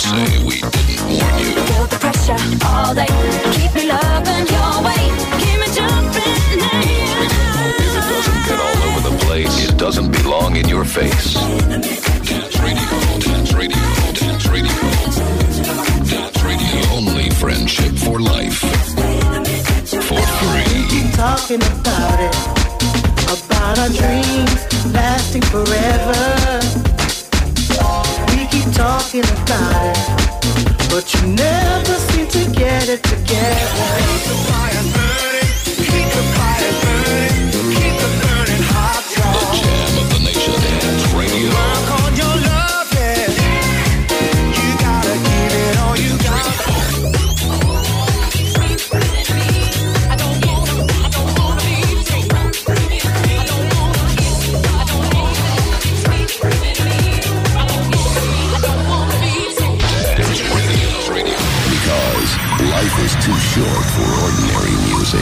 say we didn't warn you. Feel the pressure all day. Keep me loving your way. Keep me jumping now. If it doesn't get all over the place, it doesn't belong in your face. Dance radio, dance radio, dance radio. Dance radio. Only friendship for life. For free. Keep talking about it. About our dreams lasting forever. We keep talking about it, but you never seem to get it together. Keep the fire burning, keep the fire burning, keep the burning hot. The jam of the nation, Dance Radio. Work on your love, yeah. You gotta give it all you got. Because life is too short for ordinary music.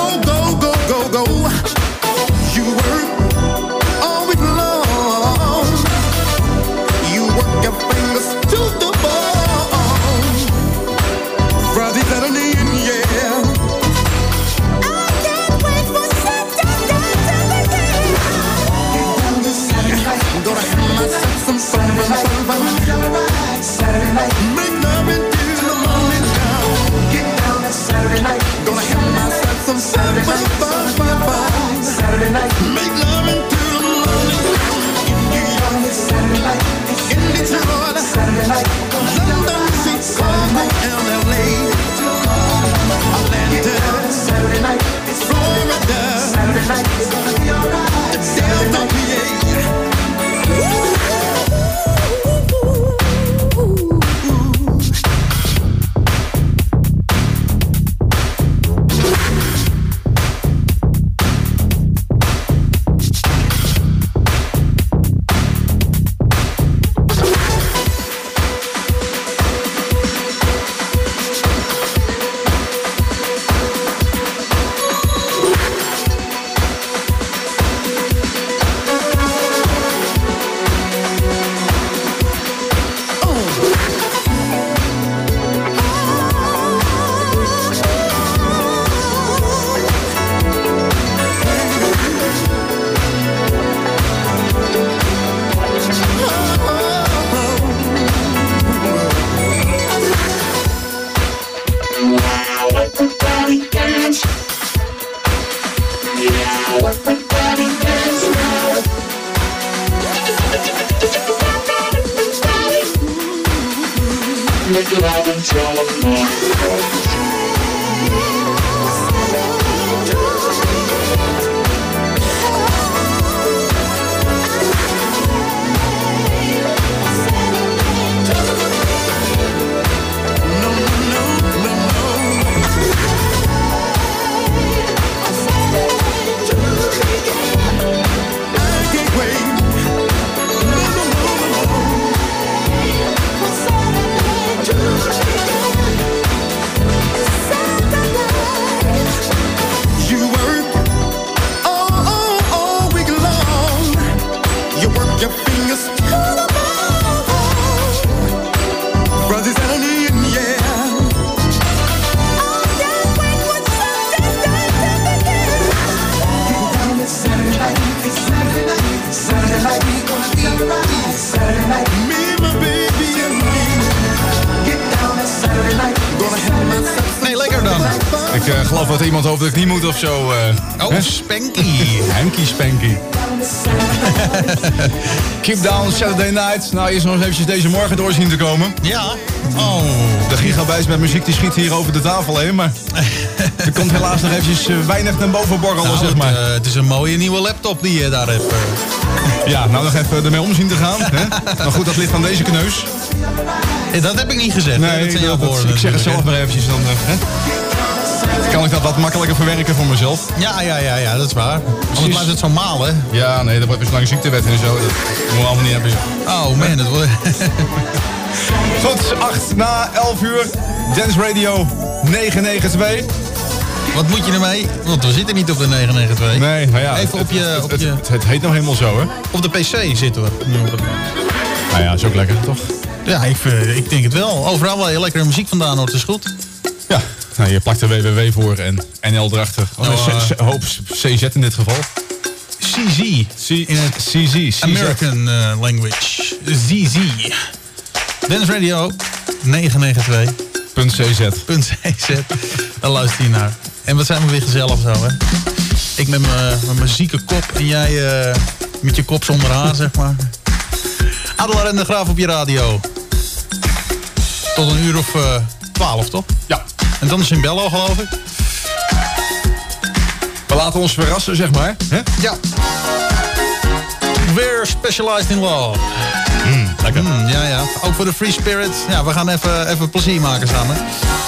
You work all week long. Ik geloof dat iemand over de knie moet of zo. Spanky. Hanky Spanky. Keep down Saturday night. Nou, eerst nog eens eventjes deze morgen door zien te komen. Ja. Oh. De gigabytes met muziek die schiet hier over de tafel heen. Maar er komt helaas nog eventjes weinig naar boven borrelen, Nou, zeg maar. Het is een mooie nieuwe laptop die je daar hebt. Ja, nou nog even ermee om zien te gaan. Hè? Maar goed, dat ligt aan deze kneus. Dat heb ik niet gezegd. Nee, dat zijn jouw woorden. ik zeg het zelf maar eventjes. Dan kan ik dat wat makkelijker verwerken voor mezelf. Ja, dat is waar. Anders blijft het zo malen. Ja, nee, dat wordt weer zo lang ziektewet en zo. Dat moeten we allemaal niet hebben. Oh man, dat wordt... Goed, 8 na 11 uur. Dance Radio 992. Wat moet je ermee? Want we zitten niet op de 992. Nee, nou ja. Even Het heet nou helemaal zo, hè? op de PC zitten we. Nu op het... Nou ja, is ook lekker, toch? Ja, ik denk het wel. Overal wel je lekkere muziek vandaan hoort, is goed. Ja, nou, je plakt er www voor en NL erachter. Hoop CZ in dit geval. CZ. In het CZ. American language. ZZ. Dance Radio 992. .cz. Daar luister je naar. En wat zijn we weer gezellig zo, hè? Ik met mijn zieke kop en jij met je kop zonder haar, zeg maar. Adelaar en de Graaf op je radio. Tot een uur of 12, toch? Ja. En dan is in Bello, geloof ik. We laten ons verrassen, zeg maar. Hè? Ja. Weer Specialized in Love. Lekker. Ja. Ook voor de Free Spirit. Ja, we gaan even plezier maken samen.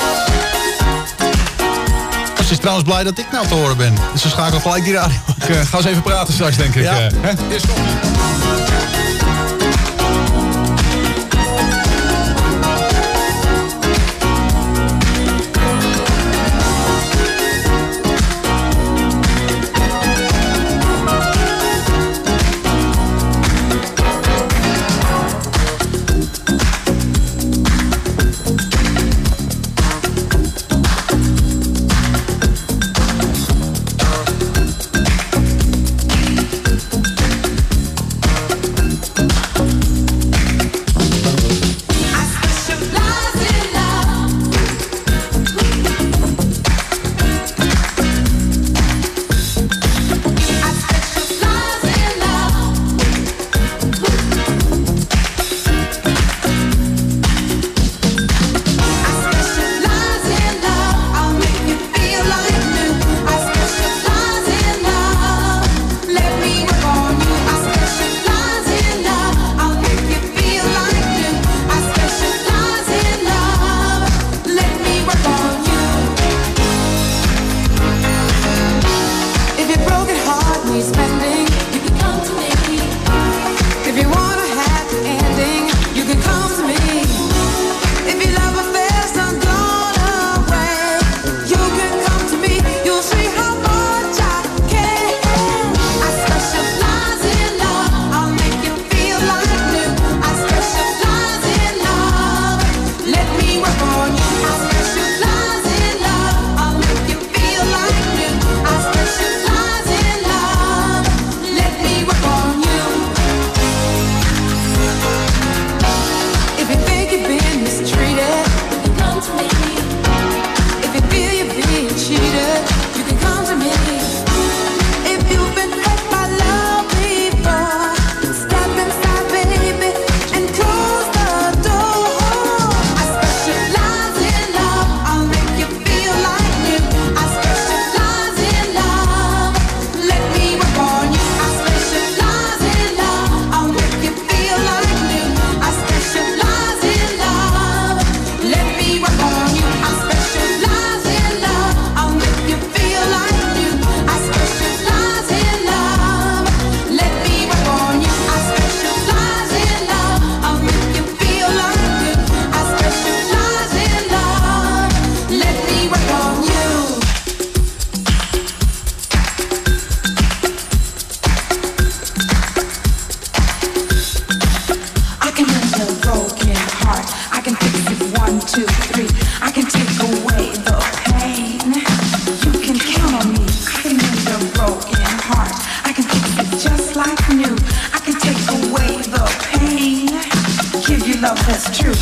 Ze is trouwens blij dat ik nou te horen ben. Dus ze schakelen gelijk die radio. Ik ga eens even praten straks, denk ik. Ja. Hè? Eerst nog. love that's true.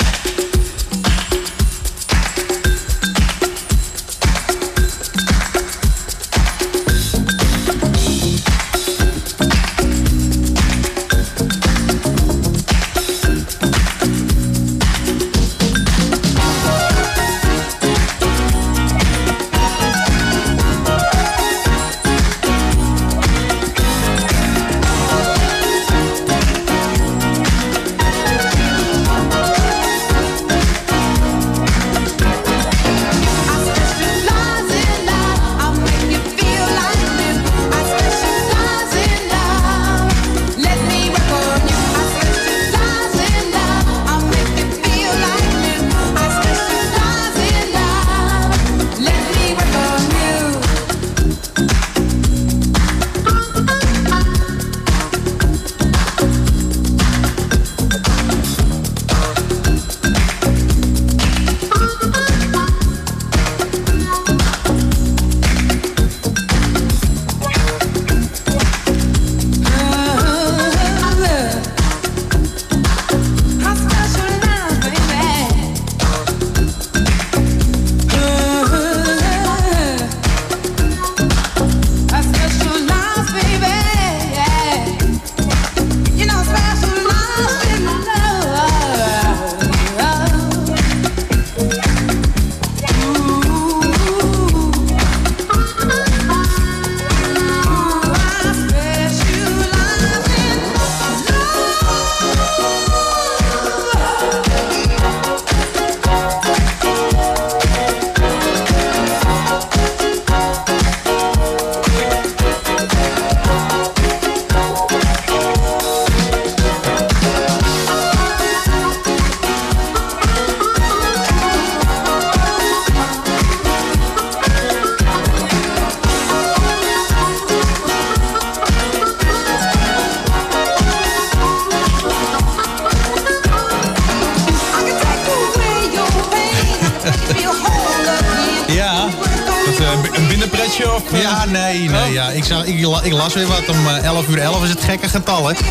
pretje? Of, Ja, nee. Ja. Ik las weer wat. Om 11:11 is het gekke getal, hè? 11:11.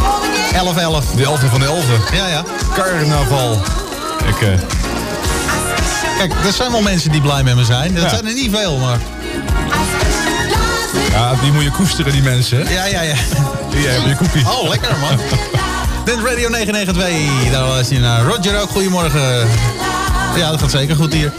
De 11e van de 11e. Ja. Carnaval. Kijk, er zijn wel mensen die blij met me zijn. Dat zijn er niet veel, maar... Ja, die moet je koesteren, die mensen. Ja. Jij hebt je koepie. Oh, lekker, man. Dance Radio 992. Daar was je naar. Roger ook, goedemorgen. Ja, dat gaat zeker goed hier.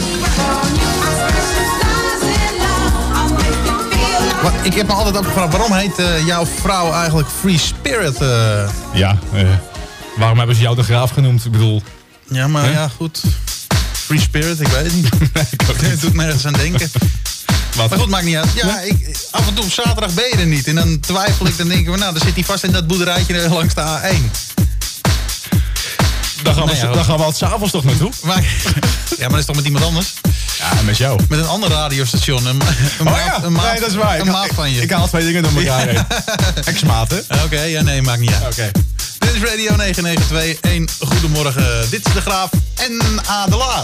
Maar ik heb me altijd afgevraagd, waarom heet jouw vrouw eigenlijk Free Spirit? Waarom hebben ze jou de Graaf genoemd? Ik bedoel... Ja, maar ja, goed. Free Spirit, ik weet het niet. Het doet me ergens aan denken. Wat? Maar goed, maakt niet uit. Ja, af en toe op zaterdag ben je er niet. En dan twijfel ik, dan denk ik, nou, dan zit hij vast in dat boerderijtje langs de A1. Daar gaan we al 's avonds toch naartoe? Maar, ja, maar dat is toch met iemand anders? Ja, met jou. Met een ander radiostation. Een nee, dat is waar. Een maat van je. Ik haal 2 dingen door elkaar heen. Ex-maat, hè? Oké, ja, nee, maakt niet uit. Oké. Dit is Radio 992. Goedemorgen. Dit is De Graaf en Adelaar.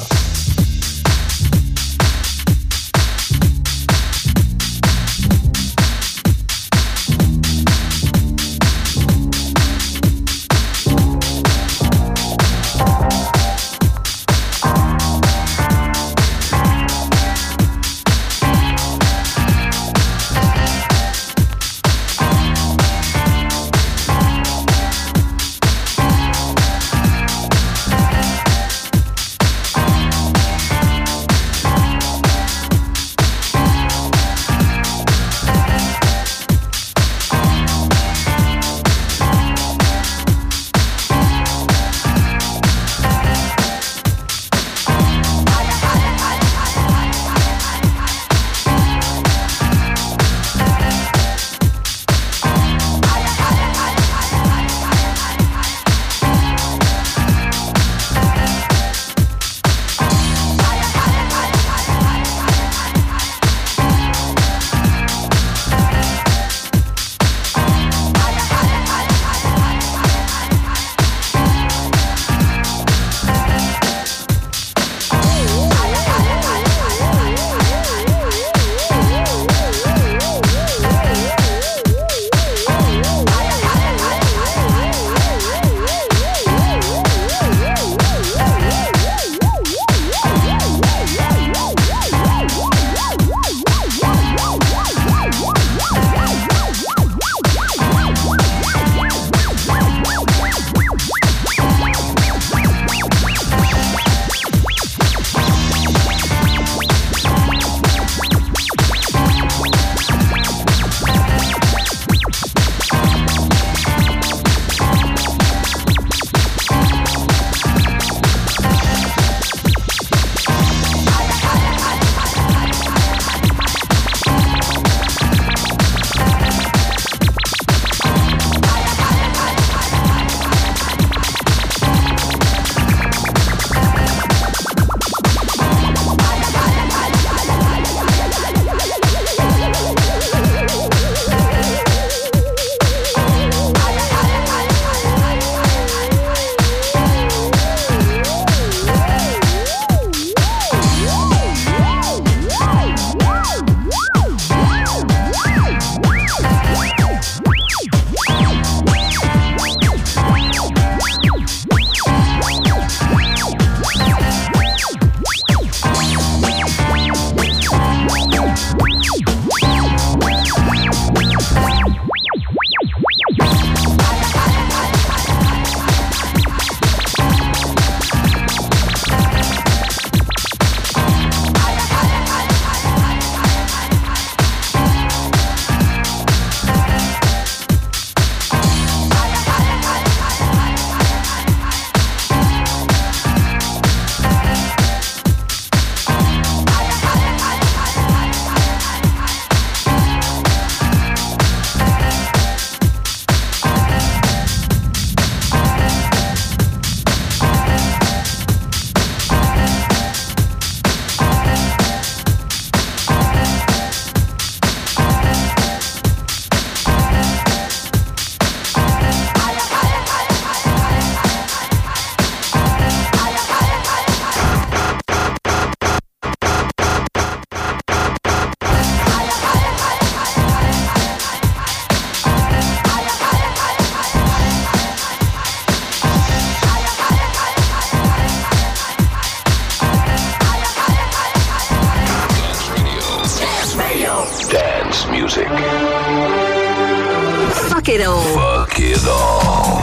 it all. Fuck it all.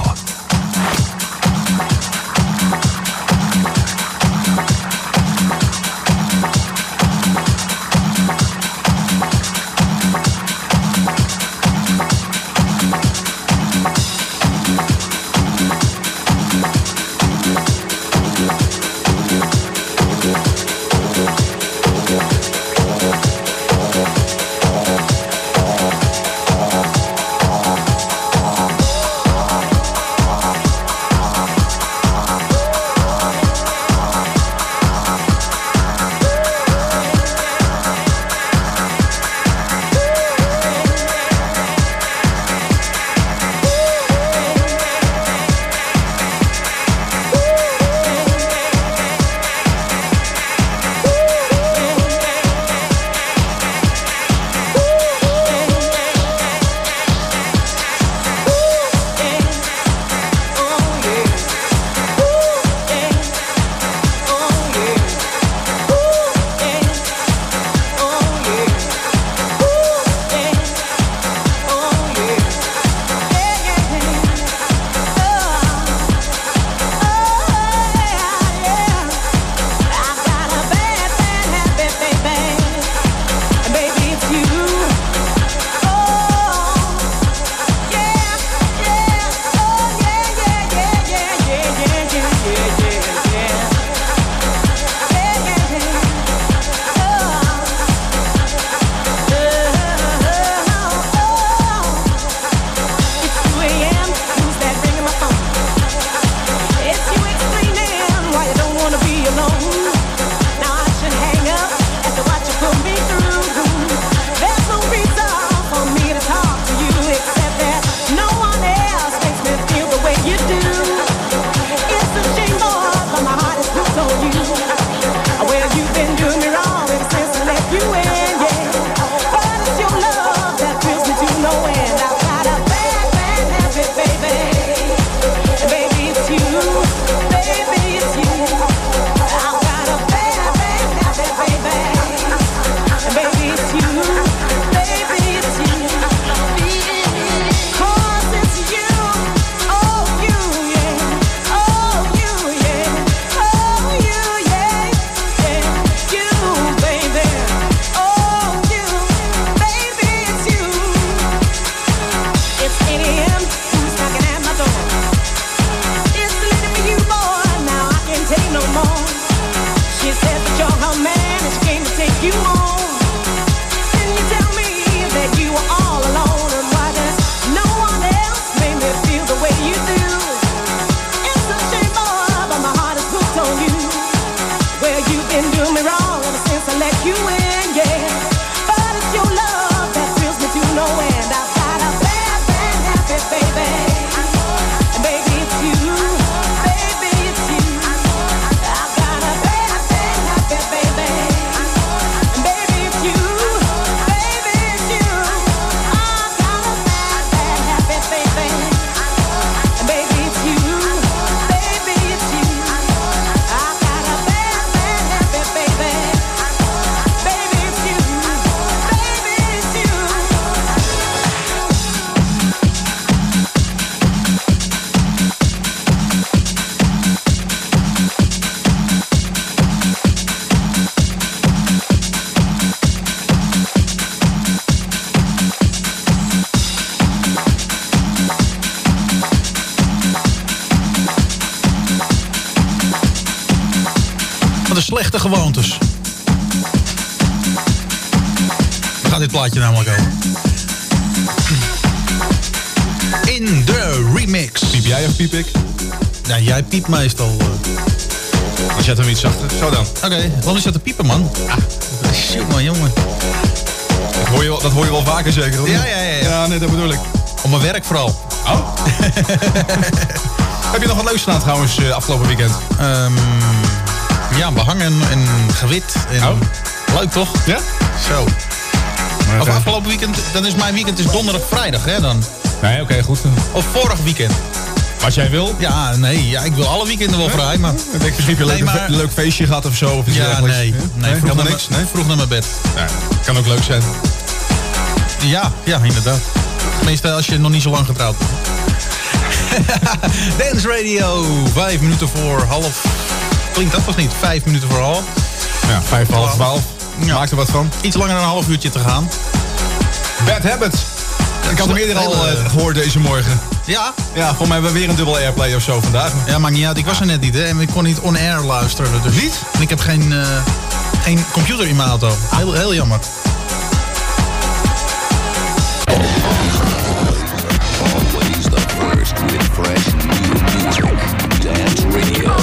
Slechte gewoontes. Daar gaat dit plaatje namelijk over. In de remix. Piep jij of piep ik? Ja, jij piept meestal. Dan zet hem iets zachter. Zo dan. Oké, wat is dat te piepen, man? Jongen. Dat hoor je wel vaker zeker? Of niet? Ja. Ja, nee, dat bedoel ik. Op mijn werk vooral. Oh. Heb je nog wat leuks gedaan trouwens afgelopen weekend? Ja, behangen en gewit. En leuk toch? Ja? Zo. Of afgelopen weekend, dan is mijn weekend is donderdag, vrijdag, hè dan. Nee, oké, goed. Of vorig weekend. Wat jij wil? Ja, nee, ja, ik wil alle weekenden wel vrij, maar... Ik denk misschien heb je een leuk feestje gehad of zo. Of iets dergelijks. Nee, vroeg naar mijn bed. Ja, kan ook leuk zijn. Ja, inderdaad. Tenminste, als je nog niet zo lang getrouwd bent. Dance Radio, 5 minuten voor half. Klinkt dat of niet? 5 minuten voor half. Ja, 5 voor half 12. Ja. Maak er wat van. Iets langer dan een half uurtje te gaan. Bad Habits. Ik had hem eerder al gehoord deze morgen. Ja? Ja, volgens mij hebben we weer een dubbel airplay of zo vandaag. Ja, maakt niet uit. Ik was er net niet, hè. En ik kon niet on-air luisteren. Dus Niet? En ik heb geen computer in mijn auto. Heel jammer. Always the first with fresh new music. Dance Radio.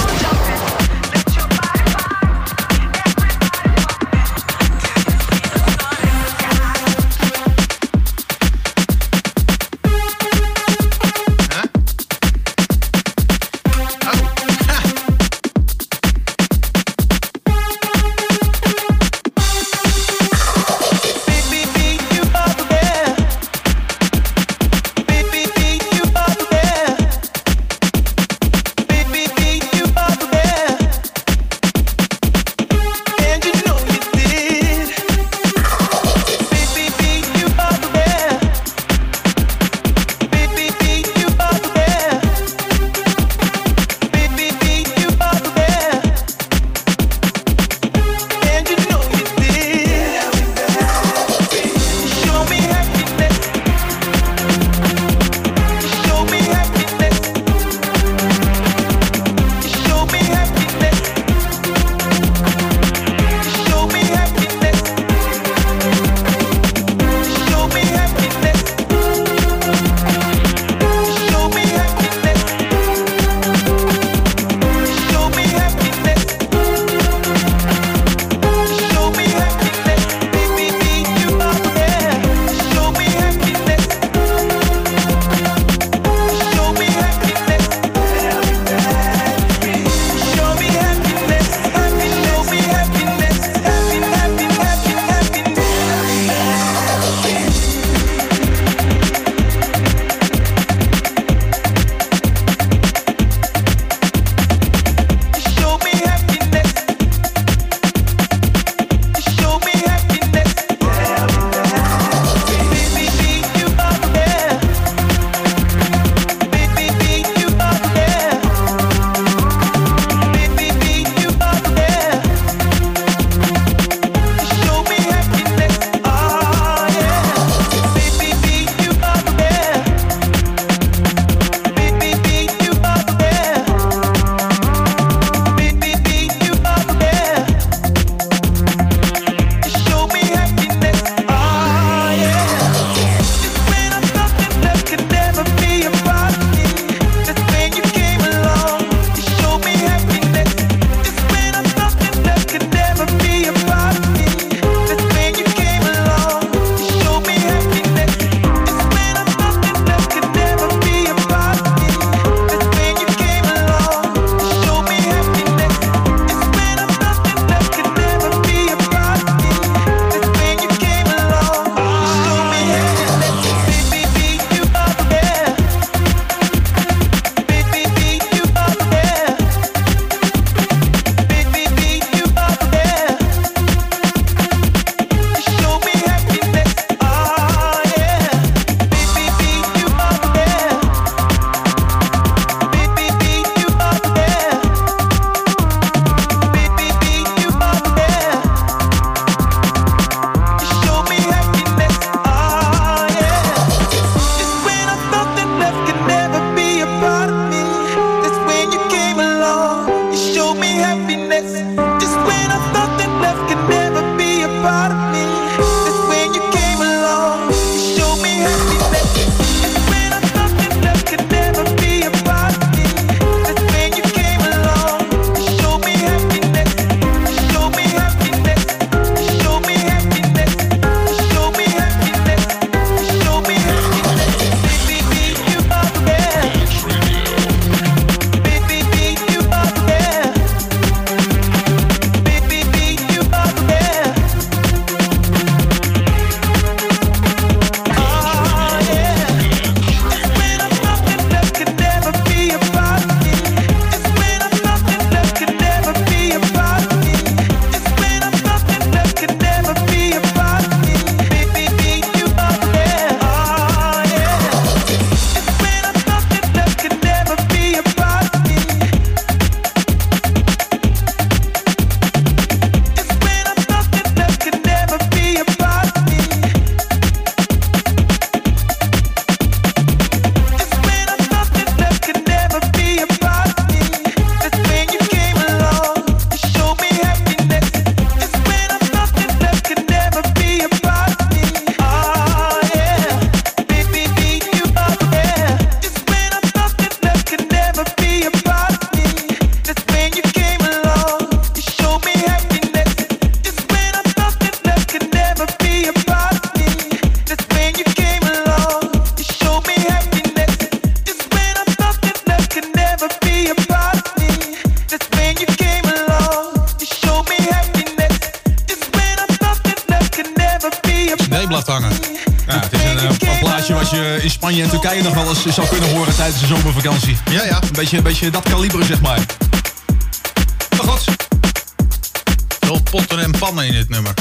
wat je in Spanje en Turkije nog wel eens zou kunnen horen tijdens de zomervakantie. Ja. Een beetje dat kaliber, zeg maar. Maar goed. Veel potten en pannen in dit nummer.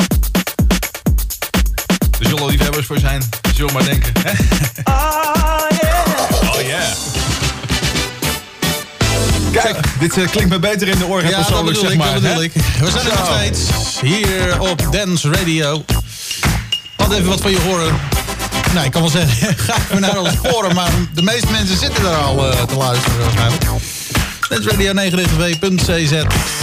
Er zullen liefhebbers voor zijn. Zullen maar denken. Hè? Oh yeah. Kijk, dit klinkt me beter in de oren persoonlijk, zeg maar. Dat bedoel ik. We zijn er nog steeds hier op Dance Radio. Laat even wat van je horen. Nou, ik kan wel zeggen, ga even naar ons horen, maar de meeste mensen zitten daar al te luisteren waarschijnlijk. Dance Radio 992.cz.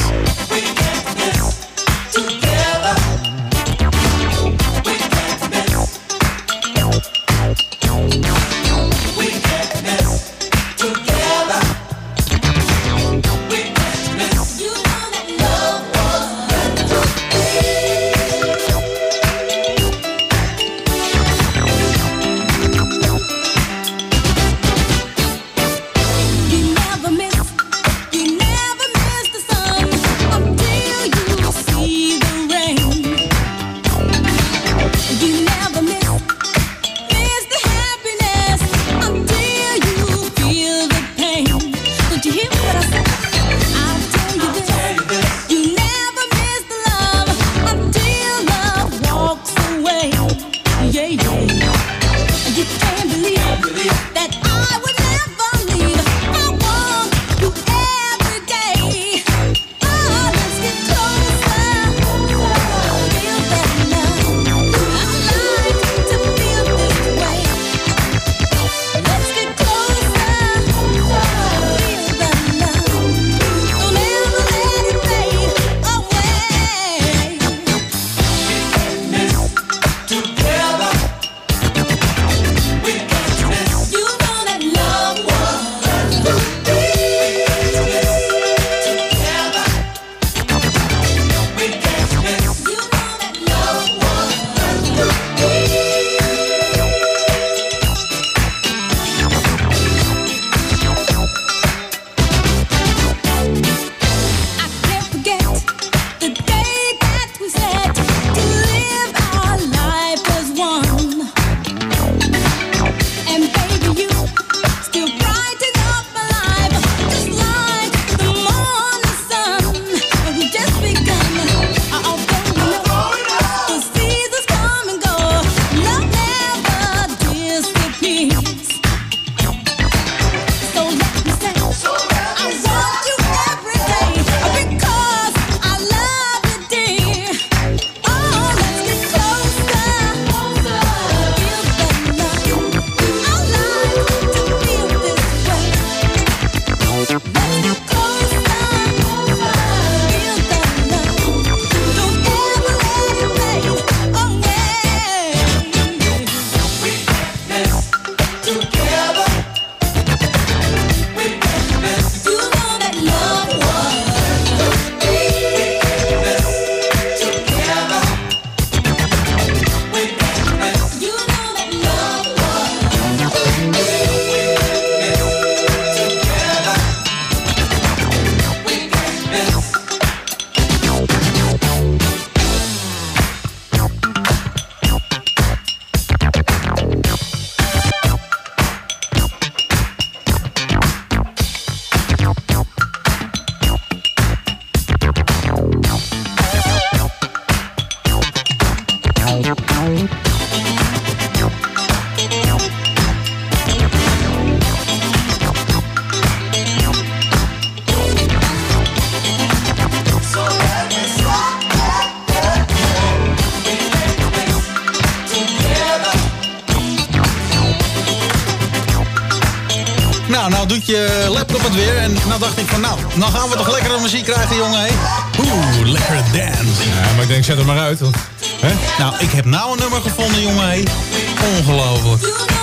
Nou doet je laptop het weer. En nou dacht ik van, nou gaan we toch lekkere muziek krijgen, jongen. Hé? Oeh, lekkere dance. Ja, maar ik denk, zet er maar uit. Want, hè? Nou, ik heb nou een nummer gevonden, jongen. Hé. Ongelooflijk.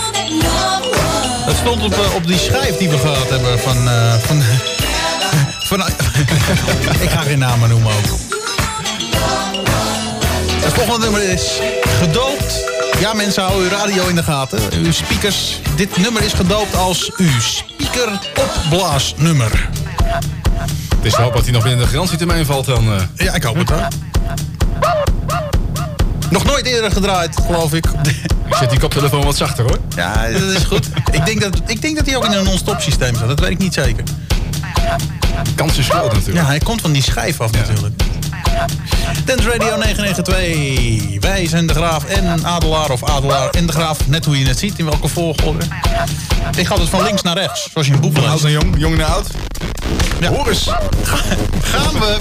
Dat stond op die schijf die we gehad hebben van ik ga geen namen noemen ook. Het volgende nummer is Gedoopt. Ja, mensen, houden uw radio in de gaten. Uw speakers. Dit nummer is gedoopt als uw speaker-opblaasnummer. Het is te hopen dat hij nog binnen de garantietermijn valt dan. Ja, ik hoop het wel. Nog nooit eerder gedraaid, geloof ik. Ik zet die koptelefoon wat zachter, hoor. Ja, dat is goed. Ik denk dat hij ook in een non-stop systeem zat. Dat weet ik niet zeker. De kans is groot natuurlijk. Ja, hij komt van die schijf af natuurlijk. Dance Radio 992. Wij zijn De Graaf en Adelaar of Adelaar en De Graaf. Net hoe je het ziet, in welke volgorde. Ik ga dus van links naar rechts, zoals je een boek Van oud leest. naar jong, jong naar oud. Ja. Hoor eens. Gaan we.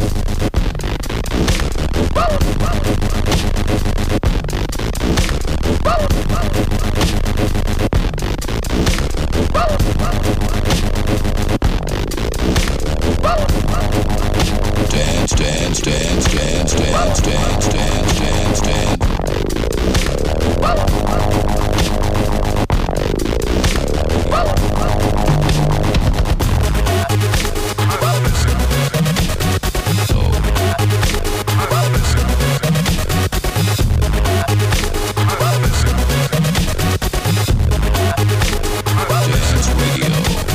Dance, dance, dance, dance, dance, dance, dance, dance, dance. Dance Radio.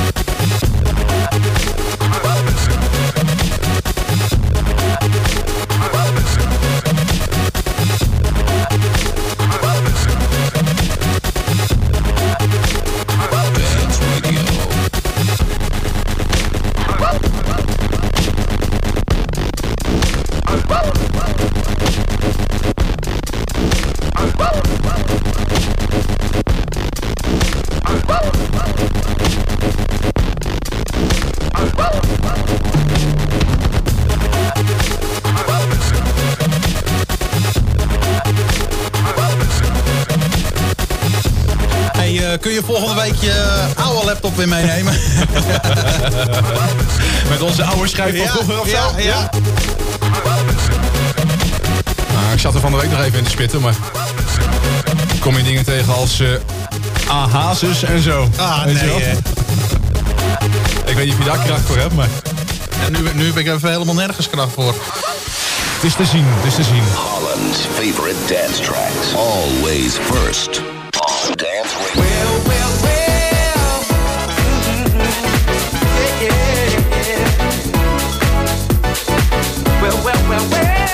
Dance Radio. Hey, kun je volgende week je oude laptop weer meenemen? Met onze oude schijf van vroeger of zo? Ja. Nou, ik zat er van de week nog even in te spitten, maar... kom je dingen tegen als... aha-zus en zo. Ah, Weet je nee. wel? Ik weet niet of je daar kracht voor hebt, maar... En nu heb ik even helemaal nergens kracht voor. Het is te zien, het is te zien. Holland's favorite dance tracks. Always first on Dance Radio. Well, well, well. Yeah, yeah, yeah. Well, well, well, well.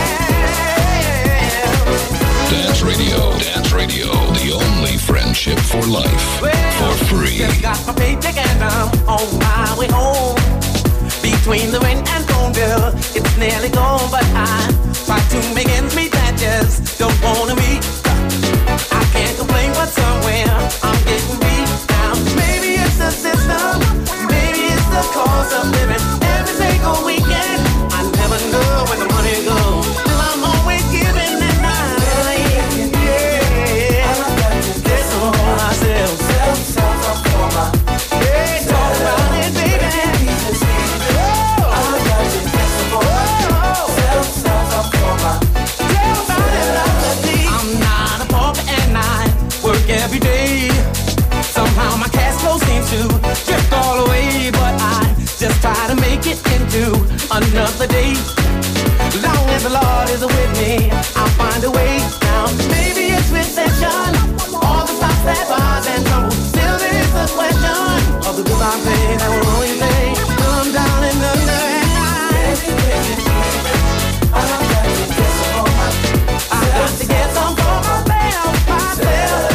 Dance Radio, the only friendship for life, for free. Just got my paycheck and I'm on my way home. Between the rent and phone bill, it's nearly gone, but I try to make ends meet. That just don't wanna be. I can't complain, but somewhere I'm getting beat now. Maybe it's the system, maybe it's the cost of living. Every single weekend, I never know where the money goes. Till I'm always giving and buying. Yeah, this is for myself. Hey, talk about it, baby. I'm not a pauper and I work every day. Somehow my cash flow seems to drift all away, but I just try to make it into another day. Long as the Lord is with me, I'll find a way. Now maybe it's recession, all the stops that rise and tumble. Still there is a question of the bills I pay that will always pay. Come down and under and I got to get some for myself, myself.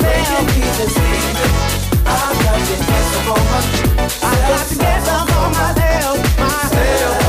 I got to get some for myself, myself. I got to get some for myself, myself.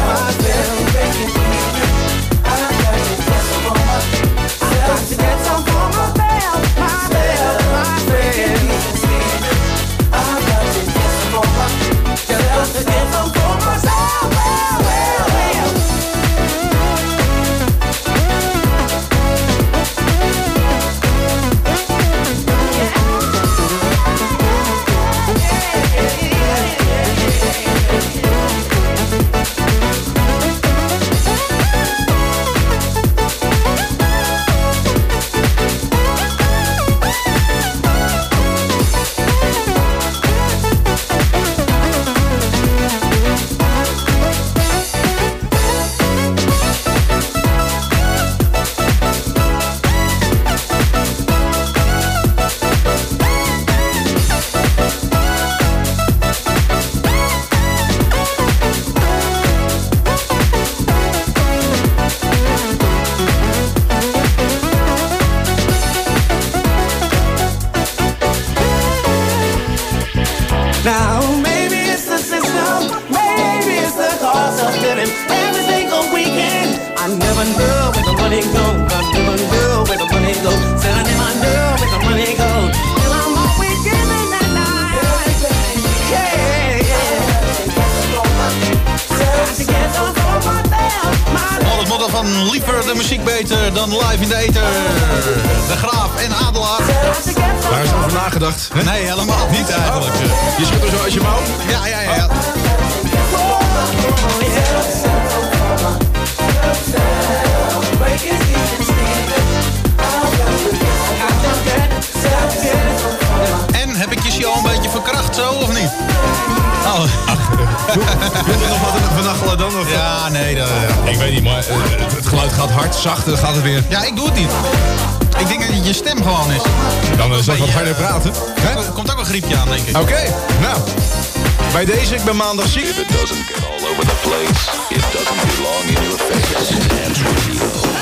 Maybe it's the system, maybe it's the cost of living. Every single weekend, I never know where the money goes. I never know where the money goes. Said I never know where the money goes. Till I'm always giving that night. Yeah, yeah. To get some for myself. Al het motto van liever de muziek beter dan live in de ether. De Graaf en Adelaar. Daar is over nagedacht. Hè? Nee, helemaal niet eigenlijk. Je schudt er zo als je wou. Ja. En heb ik je show een beetje verkracht zo of niet? Oh. Wil je nog wat vernachelen dan? Of? Ja, nee. Ik weet niet, maar het geluid gaat hard, zacht, dan gaat het weer. Ja, ik doe het niet. Ik denk dat het je stem gewoon is. Dan zal ik wat harder praten. Er komt ook een griepje aan, denk ik. Oké, nou. Bij deze, ik ben maandag ziek. If it doesn't get all over the place, it doesn't belong in your face. Dance Radio.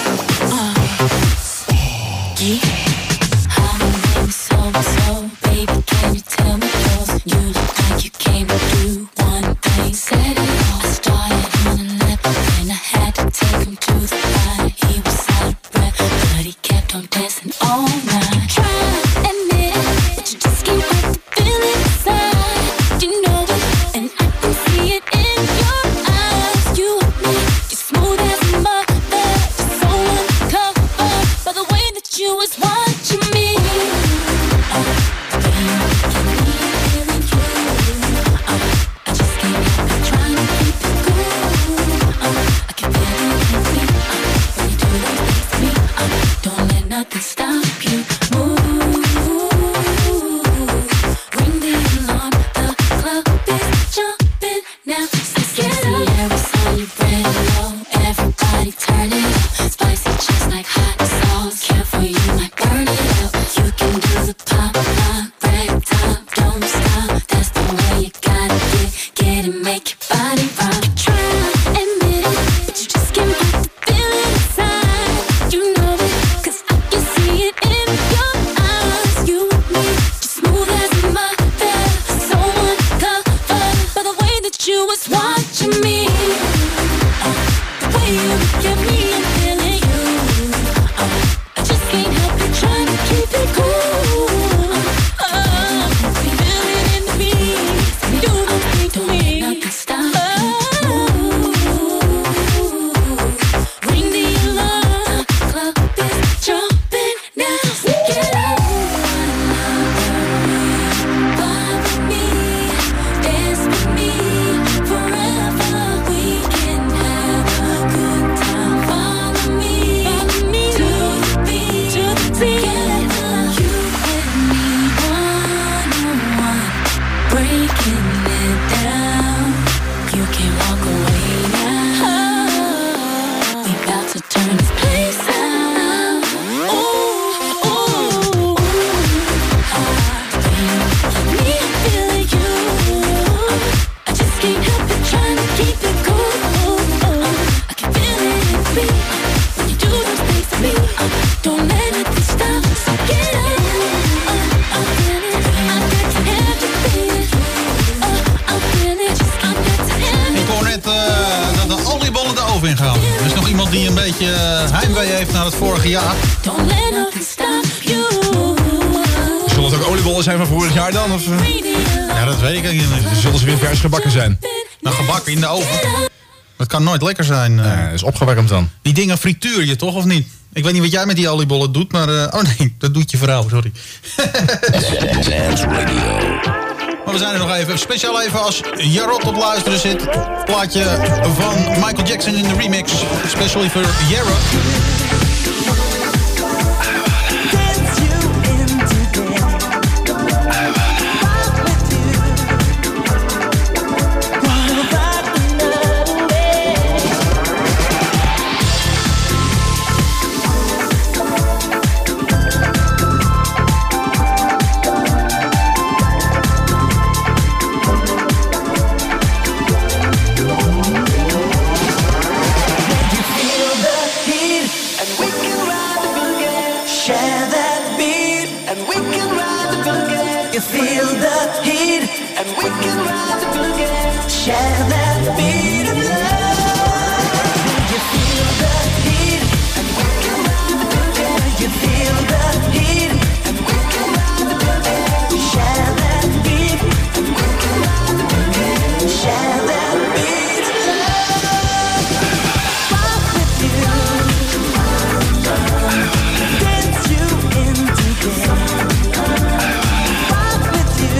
Baby, can you tell me yours? You look like you came to do one thing. Said it all. I started on a lap and I had to take him to the line. He was out of breath, but he kept on dancing all night. Try to admit it, but you just can't fight the feeling inside. You know it, and I can see it in your eyes. You and me, you're smooth as a mother, you're so uncovered by the way that you was watching me. Nothing stop you. Move. Ring the alarm. The club is jumping now. Sexy air is on your radio. Everybody turn it up. Spicy just like hot sauce. Careful, you might burn it out. You can do the pop, lock, ragtop, don't stop. That's the way you gotta get it, make your body rock. Try and admit it, but you just can't fight the feeling inside. You know it. See it in your eyes, you and me, just smooth as a mother, so uncovered by the way that you was watching me. The way you look at me and feeling you. I just can't help it, trying to keep it cool. Feel it in me, do the thing to me. Nothing stop you. Ring the alarm, the club is jumping. Turn this place out. Me, I'm feeling you. I just can't help it, trying to keep it cool. I can feel it in me when you do those things to me. Don't let nothing stop. So get up. I feel it. I got to have you feel it. I feel it. I got to have you. Ik hoor net dat de oliebollen de oven ingaan. Er is nog iemand die een beetje heimwee heeft naar het vorige jaar. Don't let nothing stop you. Zullen het ook oliebollen zijn van vorig jaar dan? Of, Ja, dat weet ik eigenlijk niet. zullen ze weer vers gebakken zijn? Nou, gebakken in de oven. Dat kan nooit lekker zijn. Is opgewarmd dan. Die dingen frituur je toch, of niet? Ik weet niet wat jij met die oliebollen doet, maar... oh nee, dat doet je vrouw, sorry. Dance Radio. Maar we zijn er nog even. Speciaal even als Jarot op luisteren zit. Plaatje van Michael Jackson in de remix. Specially voor Jarot. Feel the heat. Share that beat of love. You feel the heat, and we can ride the building. You feel the heat, and we can ride the building. Share that beat, and we can ride the building. Share that beat of love. Rock with you, dance you in today. Rock with you.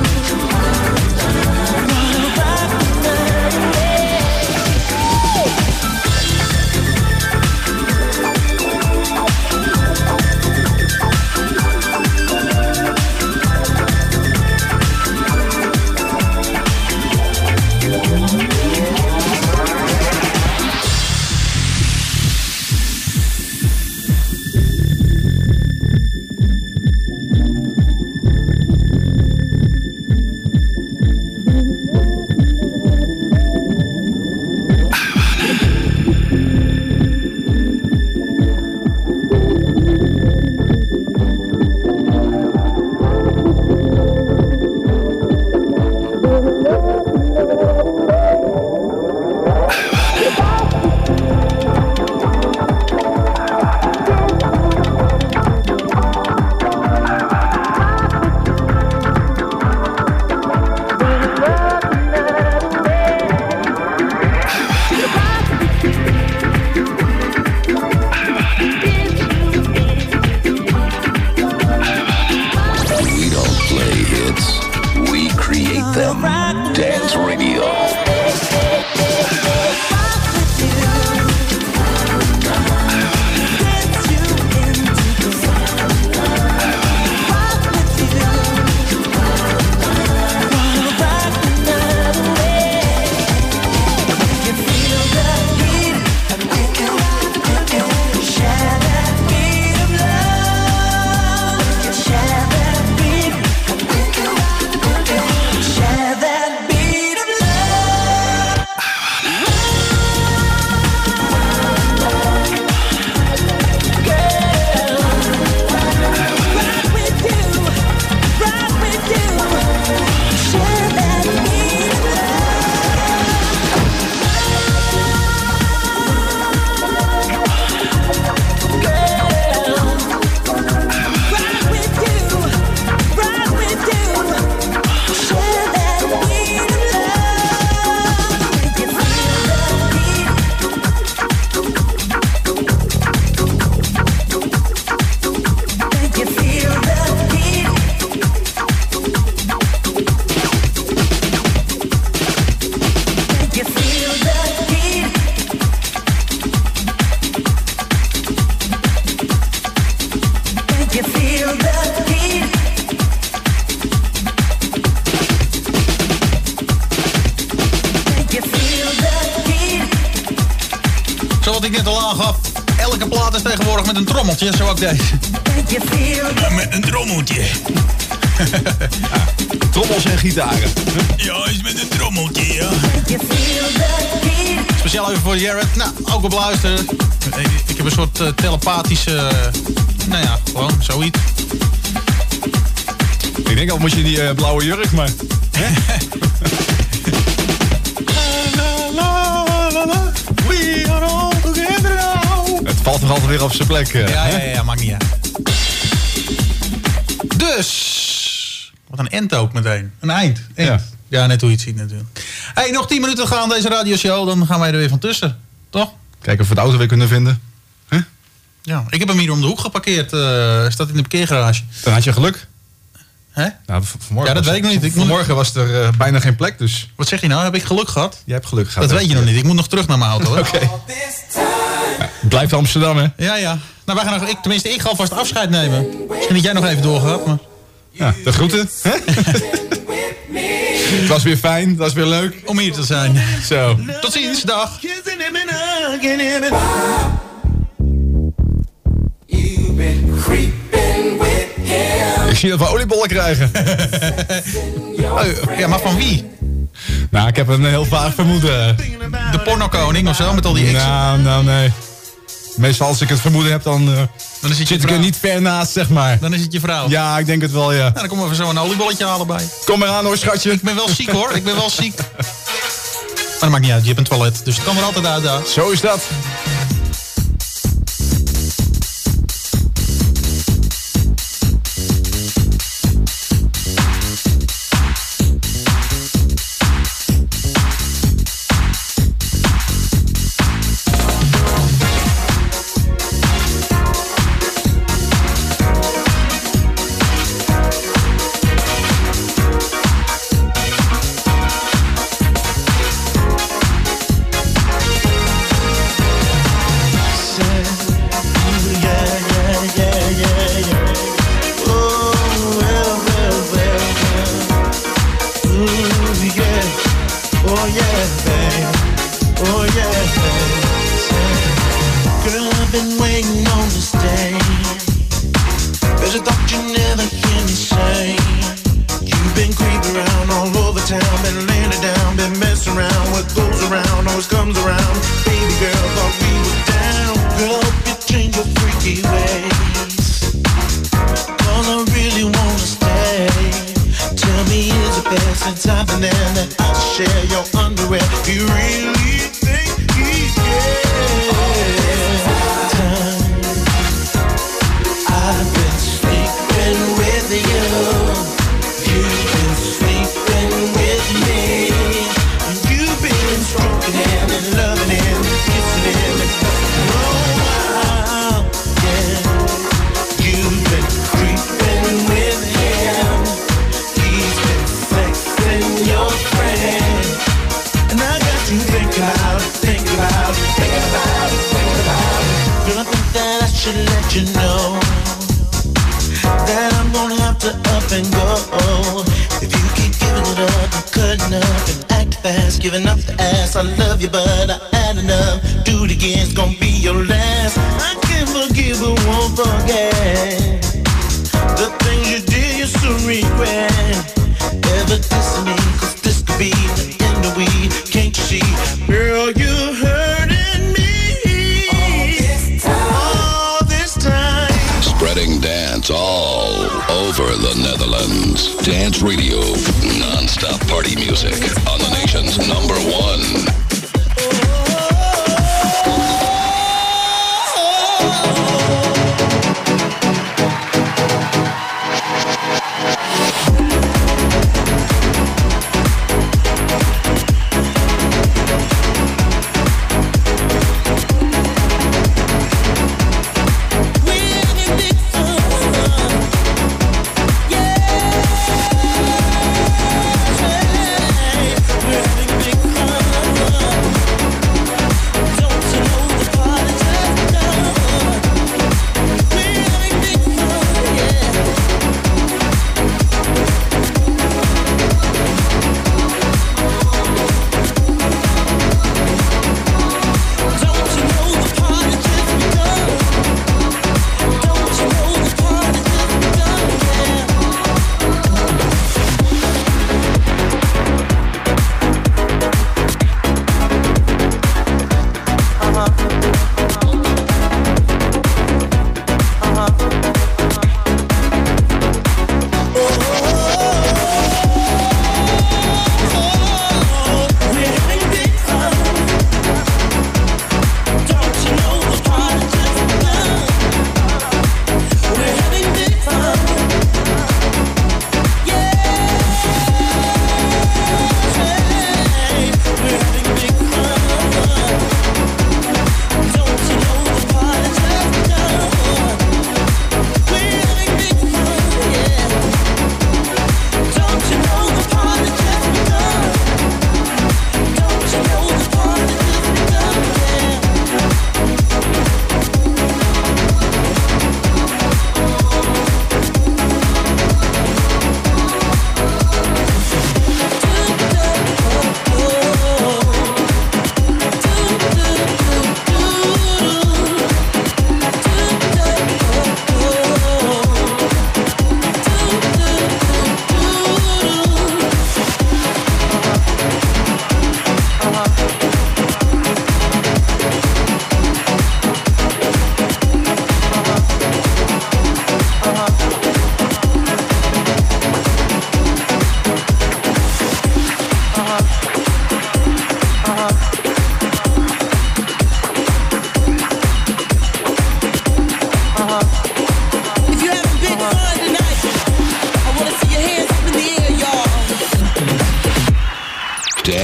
Dance Radio. Zoals ik net al aangaf, elke plaat is tegenwoordig met een trommeltje, zo ook deze. Met een trommeltje. Trommels en gitaren. Ja, is met een trommeltje, ja. Speciaal even voor Jared. Nou, ook op luisteren. Ik heb een soort telepathische... nou ja, gewoon zoiets. Ik denk al moet je die blauwe jurk, maar... We are all together now. Het valt toch altijd weer op zijn plek. Ja, maakt niet uit. Dus, wat een end ook meteen. Een eind. Ja, net hoe je het ziet natuurlijk. Hey, nog 10 minuten gaan deze radioshow, dan gaan wij er weer van tussen. Toch? Kijken of we de auto weer kunnen vinden. Huh? Ja, ik heb hem hier om de hoek geparkeerd. Staat in de parkeergarage. Dan had je geluk. Hè? Nou, vanmorgen ja, dat weet ik nog niet. Vanmorgen was er bijna geen plek, dus... Wat zeg je nou? Heb ik geluk gehad? Jij hebt geluk gehad. Dat weet je nog niet. Ik moet nog terug naar mijn auto. Oké. Blijft Amsterdam, hè? Ja. Nou, wij gaan nog, ik ga alvast afscheid nemen. Misschien dat jij nog even doorgaat, maar... Ja, de groeten. Het was weer fijn, het was weer leuk. Om hier te zijn. Zo. Tot ziens, dag. Ik zie dat we oliebollen krijgen. Ja, maar van wie? Nou, ik heb een heel vaag vermoeden. De pornokoning of zo, met al die exen? Nou, nee. Meestal als ik het vermoeden heb, dan zit ik er niet ver naast, zeg maar. Dan is het je vrouw? Ja, ik denk het wel, ja. Nou, dan komen we zo een oliebolletje halen bij. Kom maar aan hoor, schatje. Ik ben wel ziek hoor, ik ben wel ziek. dat maakt niet uit, je hebt een toilet. Dus het kan er altijd uit daar. Zo is dat. Dance Radio, non-stop party music on the nation's number one. We're having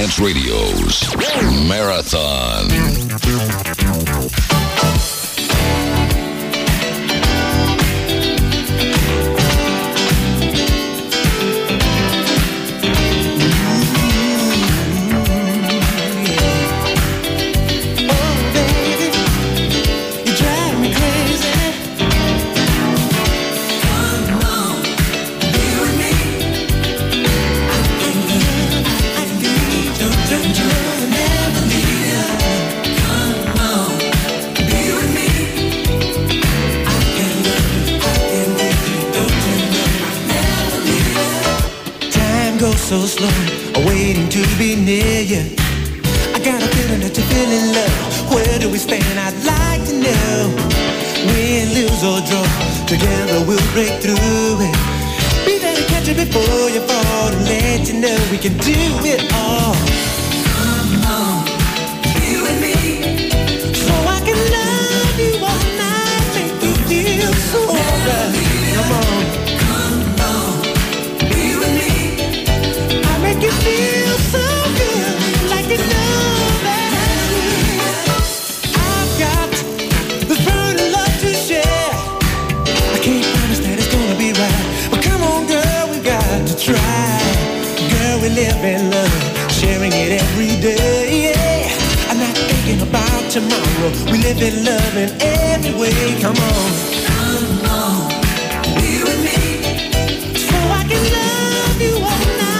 Dance Radio's Marathon. So slow, waiting to be near you. I got a feeling that you're feeling love. Where do we stand? I'd like to know. Win, lose or draw, together we'll break through it. Be there to catch it before you fall, and let you know we can do it all. Come on, be with me, so I can love you all night, make you feel so right. Come on. Make you feel so good, like you know that I've got this burning love to share. I can't promise that it's gonna be right, but come on girl, we got to try. Girl, we live in love, sharing it every day, yeah. I'm not thinking about tomorrow, we live in love in every way. Come on, be with me, so I can love you all night.